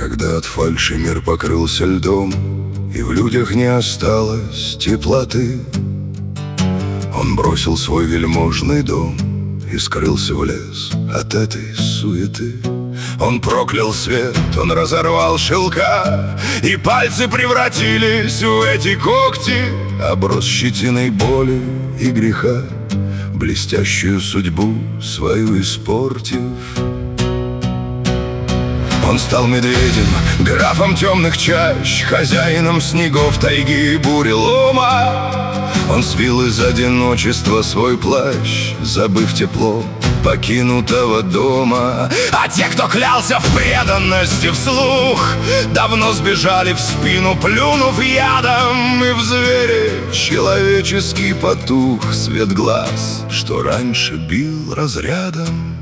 Когда от фальши мир покрылся льдом, и в людях не осталось теплоты, он бросил свой вельможный дом и скрылся в лес от этой суеты. Он проклял свет, он разорвал шелка, и пальцы превратились в эти когти, оброс щетиной боли и греха, блестящую судьбу свою испортив. Он стал медведем, графом темных чащ, хозяином снегов, тайги и бурелома. Он свил из одиночества свой плащ, забыв тепло покинутого дома. А те, кто клялся в преданности вслух, давно сбежали в спину, плюнув ядом. И в звере человеческий потух свет глаз, что раньше бил разрядом.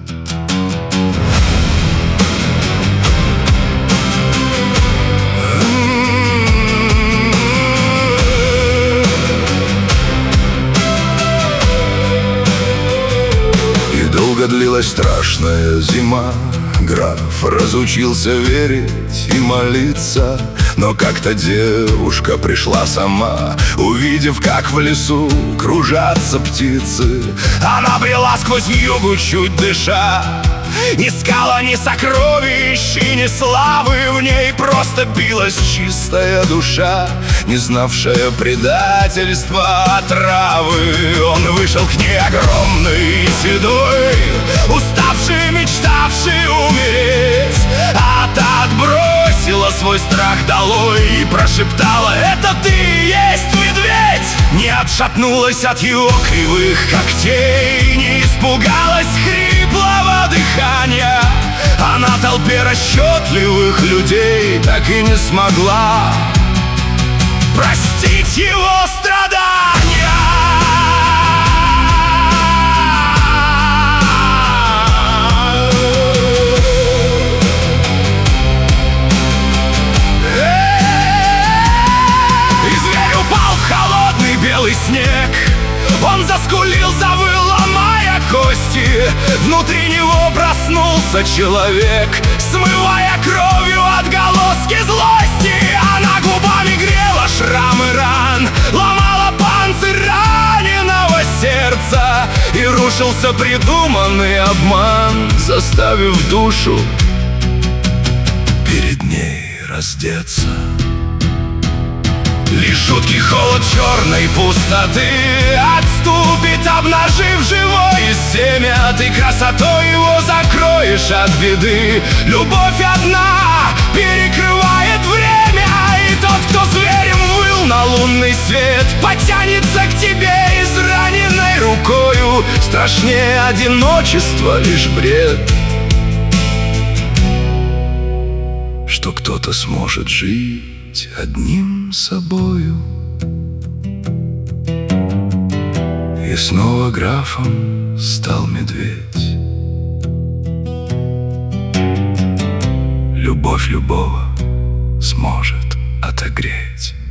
Долго длилась страшная зима, граф разучился верить и молиться. Но как-то девушка пришла сама, увидев, как в лесу кружатся птицы. Она брела сквозь вьюгу, чуть дыша, искала ни сокровищ и ни славы. В ней просто билась чистая душа, не знавшая предательства, отравы. Он вышел к ней огромный и седой, уставший, мечтавший умереть. А та отбросила свой страх долой и прошептала: «Это ты и есть медведь!» Не отшатнулась от его кривых когтей, не испугалась хриплого дыхания. Она толпе расчетливых людей так и не смогла простить его страдания. И зверь упал в холодный белый снег. Он заскулил, завыл, ломая кости. Внутри него проснулся человек, смывая кровью отголоски злости. Она губами грела шрамы ран, ломала панцирь раненого сердца. И рушился придуманный обман, заставив душу перед ней раздеться. Лишь жуткий холод черной пустоты отступит, обнажив живое семя. Ты красотой его закроешь от беды. Любовь одна перекрывает время, и тот, кто зверем выл на лунный свет, потянется к тебе израненной рукою. Страшнее одиночества лишь бред, что кто-то сможет жить одним собою. И снова графом стал медведь. Любовь любого сможет отогреть.